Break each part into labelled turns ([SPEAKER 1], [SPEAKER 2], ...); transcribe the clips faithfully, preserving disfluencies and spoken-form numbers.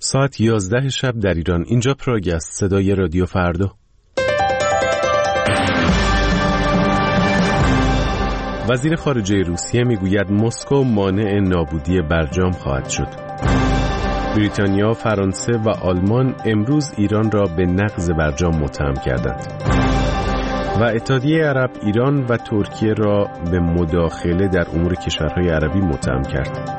[SPEAKER 1] ساعت یازده شب در ایران. اینجا پراگ است، صدای رادیو فردا. وزیر خارجه روسیه میگوید مسکو مانع نابودی برجام خواهد شد. بریتانیا، فرانسه و آلمان امروز ایران را به نقض برجام متهم کردند. و اتحادیه عرب ایران و ترکیه را به مداخله در امور کشورهای عربی متهم کرد.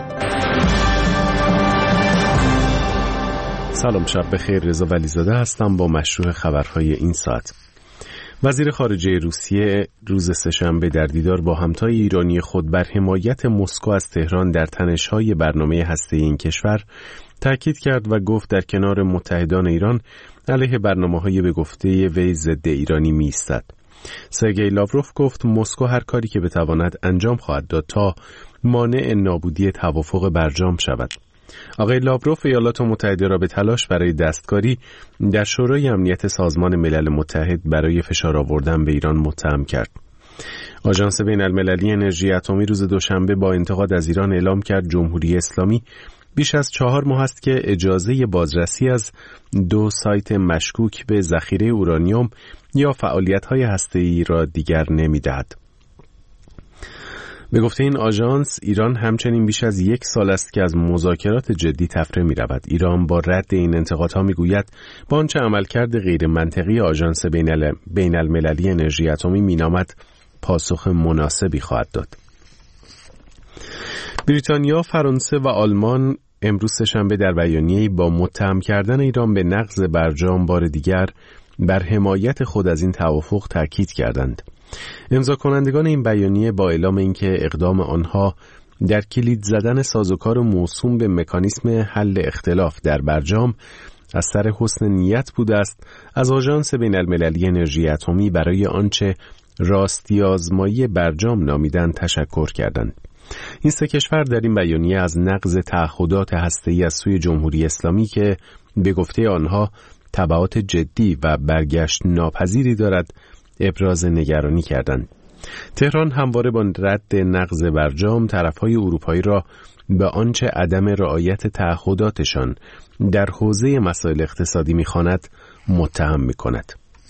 [SPEAKER 1] سلام، شب بخیر. رضا ولیزاده هستم با مشروع خبرهای این ساعت. وزیر خارجه روسیه روز سه‌شنبه در دیدار با همتای ایرانی خود بر حمایت مسکو از تهران در تنش‌های برنامه هسته‌ای این کشور تاکید کرد و گفت در کنار متحدان ایران علیه برنامه‌های به گفته وی ضد ایرانی می‌ایستد. سرگئی لاوروف گفت مسکو هر کاری که بتواند انجام خواهد داد تا مانع نابودی توافق برجام شود. آقای لاوروف ایالات متحده را به تلاش برای دستکاری در شورای امنیت سازمان ملل متحد برای فشار آوردن به ایران متهم کرد. آژانس بین المللی انرژی اتمی روز دوشنبه با انتقاد از ایران اعلام کرد جمهوری اسلامی بیش از چهار ماه است که اجازه بازرسی از دو سایت مشکوک به ذخیره اورانیوم یا فعالیت‌های هسته‌ای را دیگر نمی‌دهد. به گفته این آژانس، ایران همچنین بیش از یک سال است که از مذاکرات جدی تفره می رود. ایران با رد این انتقادها می گوید با آنچه عملکرد غیر منطقی آژانس بین المللی انرژی اتمی می نامد پاسخ مناسبی خواهد داد. بریتانیا، فرانسه و آلمان امروز سه‌شنبه در بیانیه‌ای با متهم کردن ایران به نقض برجام بار دیگر بر حمایت خود از این توافق تاکید کردند. امضا کنندگان این بیانیه با اعلام اینکه اقدام آنها در کلید زدن سازوکار موسوم به مکانیسم حل اختلاف در برجام از سر حسن نیت بوده است، از آژانس بین المللی انرژی اتمی برای آنچه راستی آزمایی برجام نامیدند تشکر کردند. این سه کشور در این بیانیه از نقض تعهدات هسته‌ای از سوی جمهوری اسلامی که به گفته آنها تبعات جدی و برگشت ناپذیری دارد ابراز نگرانی کردند. تهران همواره با رد نقض برجام طرفهای اروپایی را به آنچه عدم رعایت تعهداتشان در حوزه مسائل اقتصادی می‌خواند متهم می‌کند.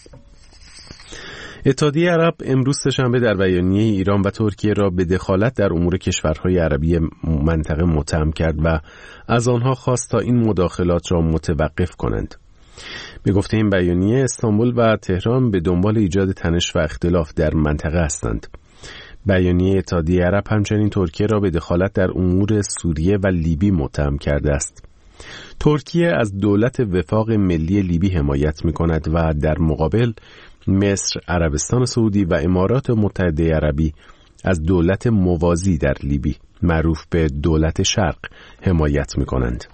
[SPEAKER 1] اتحادیه عرب امروز سه‌شنبه در بیانیه ایران و ترکیه را به دخالت در امور کشورهای عربی منطقه متهم کرد و از آنها خواست تا این مداخلات را متوقف کنند. به گفته این بیانیه، استانبول و تهران به دنبال ایجاد تنش و اختلاف در منطقه هستند. بیانیه اتحادیه عرب همچنین ترکیه را به دخالت در امور سوریه و لیبی متهم کرده است. ترکیه از دولت وفاق ملی لیبی حمایت می‌کند و در مقابل مصر، عربستان سعودی و امارات متحده عربی از دولت موازی در لیبی معروف به دولت شرق حمایت می‌کنند.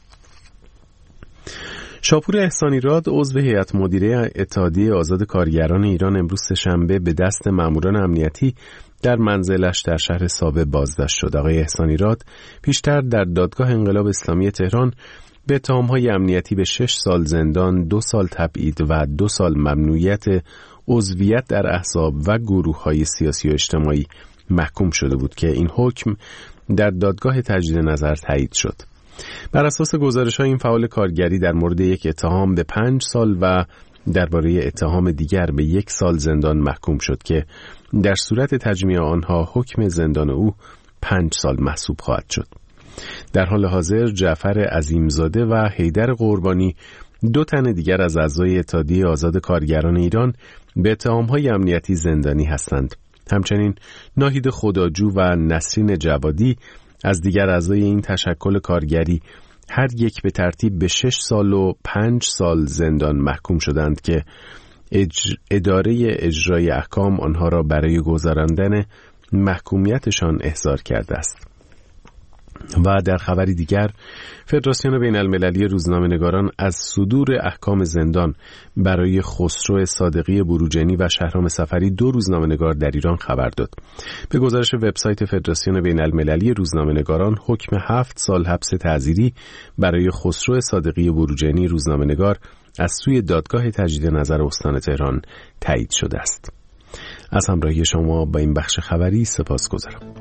[SPEAKER 1] شاپور احسانیراد، عضو هیئت مدیره اتحادیه آزاد کارگران ایران، امروز سه‌شنبه به دست ماموران امنیتی در منزلش در شهر سابه بازداشت شد. آقای احسانیراد پیشتر در دادگاه انقلاب اسلامی تهران به اتهام‌های امنیتی به شش سال زندان، دو سال تبعید و دو سال ممنوعیت عضویت در احزاب و گروه‌های سیاسی و اجتماعی محکوم شده بود که این حکم در دادگاه تجدید نظر تایید شد. بر اساس گزارش‌های این فعال کارگری در مورد یک اتهام به پنج سال و درباره اتهام دیگر به یک سال زندان محکوم شد که در صورت تجمیع آنها حکم زندان او پنج سال محسوب خواهد شد. در حال حاضر جعفر عظیمزاده و حیدر قربانی، دو تن دیگر از اعضای اتحادیه آزاد کارگران ایران، به اتهام‌های امنیتی زندانی هستند. همچنین ناهید خداجو و نسرین جوادی از دیگر اعضای این تشکل کارگری هر یک به ترتیب به شش سال و پنج سال زندان محکوم شدند که اج... اداره اجرای احکام آنها را برای گذراندن محکومیتشان احضار کرده است. و در خبری دیگر، فدراسیون بین المللی روزنامه‌نگاران از صدور احکام زندان برای خسرو صادقی بروجنی و شهرام سفری، دو روزنامه‌نگار در ایران، خبر داد. به گزارش وبسایت فدراسیون بین المللی روزنامه‌نگاران، حکم هفت سال حبس تعزیری برای خسرو صادقی بروجنی روزنامه‌نگار از سوی دادگاه تجدید نظر استان تهران تایید شده است. از همراهی شما با این بخش خبری سپاسگزارم.